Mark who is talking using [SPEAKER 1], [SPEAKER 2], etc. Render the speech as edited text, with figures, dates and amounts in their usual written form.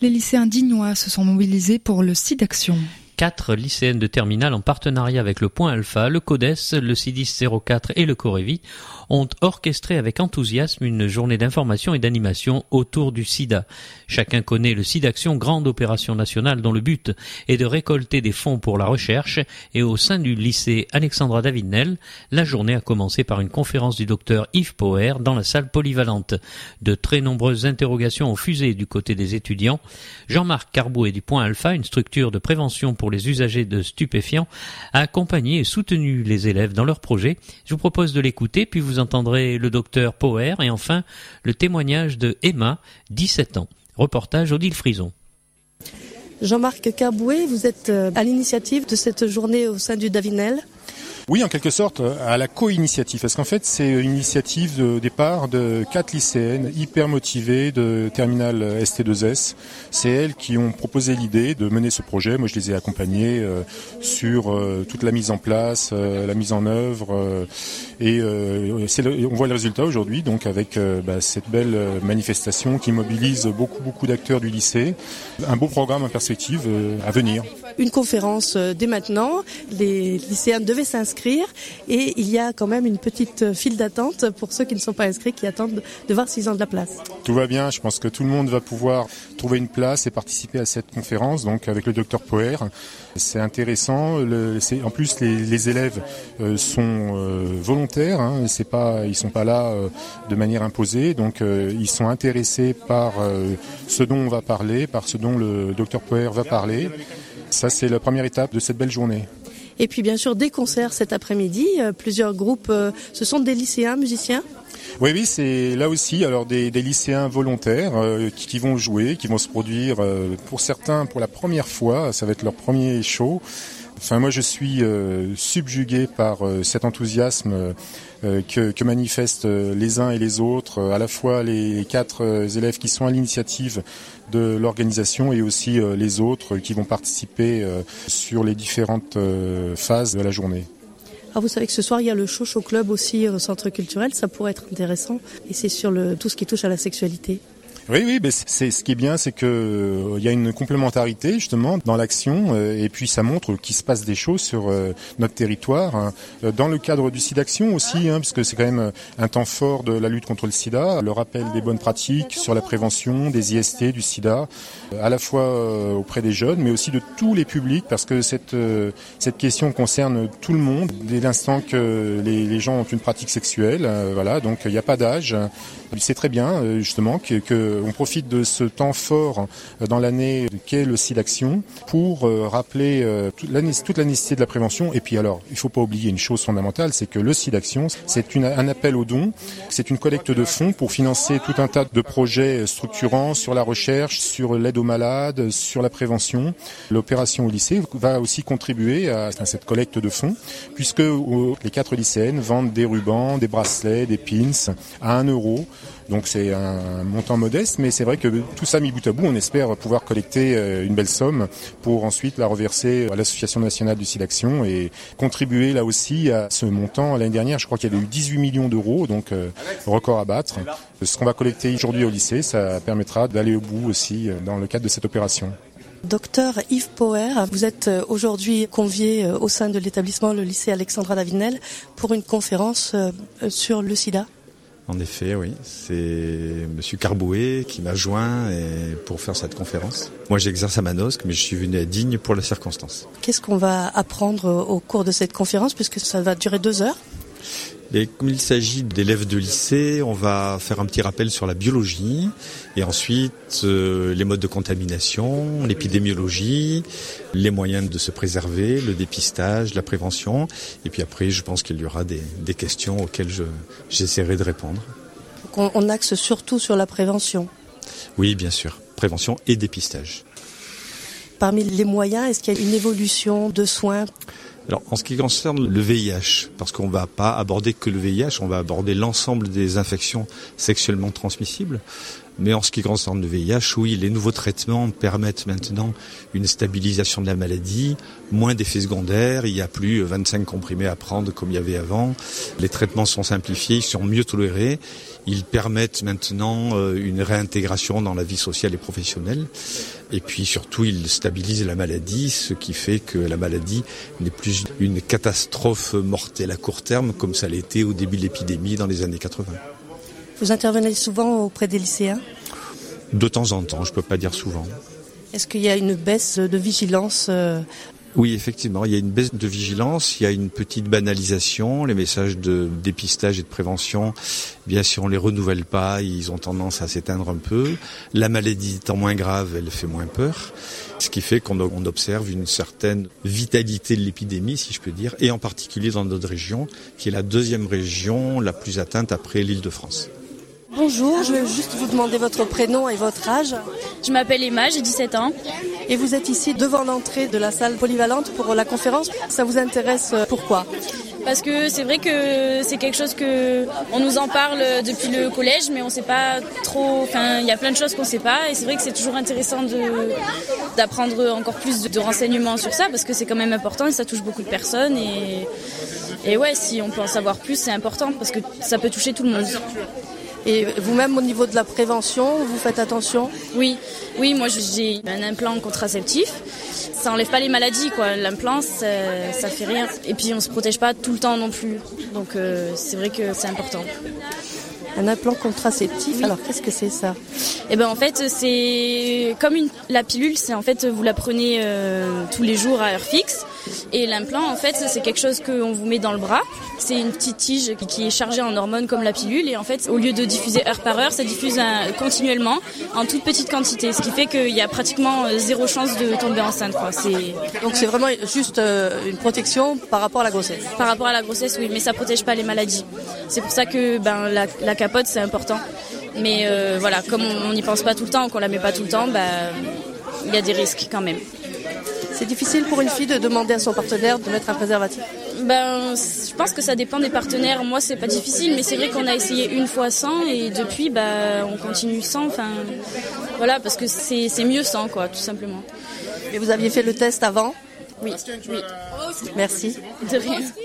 [SPEAKER 1] Les lycéens dignois se sont mobilisés pour le SIDAction.
[SPEAKER 2] 4 lycéennes de terminale en partenariat avec le Point Alpha, le CODES, le CIDIS 04 et le Corévi ont orchestré avec enthousiasme une journée d'information et d'animation autour du sida. Chacun connaît le SIDAction, grande opération nationale dont le but est de récolter des fonds pour la recherche, et au sein du lycée Alexandra David-Nel, la journée a commencé par une conférence du docteur Yves Poher dans la salle polyvalente. De très nombreuses interrogations ont fusé du côté des étudiants. Jean-Marc Carbouet du Point Alpha, une structure de prévention pour les usagers de stupéfiants, a accompagné et soutenu les élèves dans leur projet. Je vous propose de l'écouter, puis vous entendrez le docteur Poher et enfin le témoignage de Emma, 17 ans. Reportage Odile Frison.
[SPEAKER 3] Jean-Marc Carbouet, vous êtes à l'initiative de cette journée au sein du David-Nel.
[SPEAKER 4] Oui, en quelque sorte, à la co-initiative. Parce qu'en fait, c'est une initiative de départ de 4 lycéennes hyper motivées de terminale ST2S. C'est elles qui ont proposé l'idée de mener ce projet. Moi, je les ai accompagnées sur toute la mise en place, la mise en œuvre. On voit le résultat aujourd'hui, donc avec cette belle manifestation qui mobilise beaucoup d'acteurs du lycée. Un beau programme en perspective à venir.
[SPEAKER 3] Une conférence dès maintenant. Les lycéens devaient s'inscrire et il y a quand même une petite file d'attente pour ceux qui ne sont pas inscrits, qui attendent de voir s'ils ont de la place.
[SPEAKER 4] Tout va bien, je pense que tout le monde va pouvoir trouver une place et participer à cette conférence, donc avec le docteur Poher. C'est intéressant. En plus, les élèves sont volontaires. Ils sont pas là de manière imposée. Donc, ils sont intéressés par ce dont on va parler, par ce dont le docteur Poher va parler. Ça, c'est la première étape de cette belle journée.
[SPEAKER 3] Et puis, bien sûr, des concerts cet après-midi. Plusieurs groupes. Ce sont des lycéens, musiciens ?
[SPEAKER 4] Oui, c'est là aussi alors des lycéens volontaires qui vont jouer, qui vont se produire pour certains pour la première fois. Ça va être leur premier show. Enfin, moi, je suis subjugué par cet enthousiasme que manifestent les uns et les autres, à la fois les 4 élèves qui sont à l'initiative de l'organisation et aussi les autres qui vont participer sur les différentes phases de la journée.
[SPEAKER 3] Alors vous savez que ce soir, il y a le Chocho Club aussi au Centre culturel, ça pourrait être intéressant. Et c'est sur tout ce qui touche à la sexualité.
[SPEAKER 4] Oui, mais c'est ce qui est bien, c'est que il y a une complémentarité justement dans l'action et puis ça montre qu'il se passe des choses sur notre territoire dans le cadre du SIDAction aussi, parce que c'est quand même un temps fort de la lutte contre le SIDA, le rappel des bonnes pratiques sur la prévention des IST, du SIDA, à la fois auprès des jeunes, mais aussi de tous les publics, parce que cette question concerne tout le monde dès l'instant que les gens ont une pratique sexuelle, voilà, donc il n'y a pas d'âge. C'est très bien justement que on profite de ce temps fort dans l'année qu'est le SIDAction pour rappeler toute la nécessité de la prévention. Et puis alors, il ne faut pas oublier une chose fondamentale, c'est que le SIDAction, c'est un appel aux dons, c'est une collecte de fonds pour financer tout un tas de projets structurants sur la recherche, sur l'aide aux malades, sur la prévention. L'opération au lycée va aussi contribuer à cette collecte de fonds, puisque les 4 lycéennes vendent des rubans, des bracelets, des pins à 1 €. Donc c'est un montant modeste, mais c'est vrai que tout ça mis bout à bout, on espère pouvoir collecter une belle somme pour ensuite la reverser à l'Association nationale du SIDAction et contribuer là aussi à ce montant. L'année dernière, je crois qu'il y avait eu 18 millions d'euros, donc record à battre. Ce qu'on va collecter aujourd'hui au lycée, ça permettra d'aller au bout aussi dans le cadre de cette opération.
[SPEAKER 3] Docteur Yves Poher, vous êtes aujourd'hui convié au sein de l'établissement, le lycée Alexandra David-Nel, pour une conférence sur le sida.
[SPEAKER 5] En effet, oui. C'est Monsieur Carbouet qui m'a joint pour faire cette conférence. Moi, j'exerce à Manosque, mais je suis venu à Digne pour la circonstance.
[SPEAKER 3] Qu'est-ce qu'on va apprendre au cours de cette conférence, puisque ça va durer 2 heures ?
[SPEAKER 5] Et comme il s'agit d'élèves de lycée, on va faire un petit rappel sur la biologie et ensuite les modes de contamination, l'épidémiologie, les moyens de se préserver, le dépistage, la prévention. Et puis après, je pense qu'il y aura des questions auxquelles j'essaierai de répondre.
[SPEAKER 3] Donc on axe surtout sur la prévention.
[SPEAKER 5] Oui, bien sûr. Prévention et dépistage.
[SPEAKER 3] Parmi les moyens, est-ce qu'il y a une évolution de soins ?
[SPEAKER 5] Alors, en ce qui concerne le VIH, parce qu'on va pas aborder que le VIH, on va aborder l'ensemble des infections sexuellement transmissibles. Mais en ce qui concerne le VIH, oui, les nouveaux traitements permettent maintenant une stabilisation de la maladie, moins d'effets secondaires, il n'y a plus 25 comprimés à prendre comme il y avait avant. Les traitements sont simplifiés, ils sont mieux tolérés. Ils permettent maintenant une réintégration dans la vie sociale et professionnelle. Et puis surtout, ils stabilisent la maladie, ce qui fait que la maladie n'est plus une catastrophe mortelle à court terme comme ça l'était au début de l'épidémie dans les années 80.
[SPEAKER 3] Vous intervenez souvent auprès des lycéens ?
[SPEAKER 5] De temps en temps, je ne peux pas dire souvent.
[SPEAKER 3] Est-ce qu'il y a une baisse de vigilance ?
[SPEAKER 5] Oui, effectivement, il y a une baisse de vigilance, il y a une petite banalisation. Les messages de dépistage et de prévention, bien si on les renouvelle pas, ils ont tendance à s'éteindre un peu. La maladie étant moins grave, elle fait moins peur. Ce qui fait qu'on observe une certaine vitalité de l'épidémie, si je peux dire, et en particulier dans notre région, qui est la deuxième région la plus atteinte après l'Île-de-France.
[SPEAKER 3] Bonjour, je vais juste vous demander votre prénom et votre âge.
[SPEAKER 6] Je m'appelle Emma, j'ai 17 ans.
[SPEAKER 3] Et vous êtes ici devant l'entrée de la salle polyvalente pour la conférence. Ça vous intéresse pourquoi ?
[SPEAKER 6] Parce que c'est vrai que c'est quelque chose que on nous en parle depuis le collège, mais on sait pas trop. Enfin, il y a plein de choses qu'on sait pas, et c'est vrai que c'est toujours intéressant d'apprendre encore plus de renseignements sur ça, parce que c'est quand même important et ça touche beaucoup de personnes. Et ouais, si on peut en savoir plus, c'est important parce que ça peut toucher tout le monde.
[SPEAKER 3] Et vous-même, au niveau de la prévention, vous faites attention ?
[SPEAKER 6] Oui, moi j'ai un implant contraceptif. Ça enlève pas les maladies, quoi. L'implant, ça fait rien. Et puis on se protège pas tout le temps non plus. Donc c'est vrai que c'est important.
[SPEAKER 3] Un implant contraceptif, oui. Alors qu'est-ce que c'est ça ?
[SPEAKER 6] Eh ben en fait c'est comme la pilule, c'est en fait vous la prenez tous les jours à heure fixe. Et l'implant en fait c'est quelque chose qu'on vous met dans le bras. C'est une petite tige qui est chargée en hormones comme la pilule, et en fait au lieu de diffuser heure par heure, ça diffuse continuellement en toute petite quantité, ce qui fait qu'il y a pratiquement zéro chance de tomber enceinte, quoi.
[SPEAKER 3] Donc c'est vraiment juste une protection par rapport à la grossesse.
[SPEAKER 6] Par rapport à la grossesse, oui, mais ça protège pas les maladies. C'est pour ça que la capote c'est important. Mais voilà, comme on n'y pense pas tout le temps, qu'on la met pas tout le temps, il y a des risques quand même.
[SPEAKER 3] C'est difficile pour une fille de demander à son partenaire de mettre un préservatif ?
[SPEAKER 6] Je pense que ça dépend des partenaires. Moi, c'est pas difficile, mais c'est vrai qu'on a essayé une fois sans, et depuis, on continue sans. Enfin, voilà, parce que c'est mieux sans, quoi, tout simplement.
[SPEAKER 3] Et vous aviez fait le test avant ?
[SPEAKER 6] Oui.
[SPEAKER 3] Merci.
[SPEAKER 6] De rien.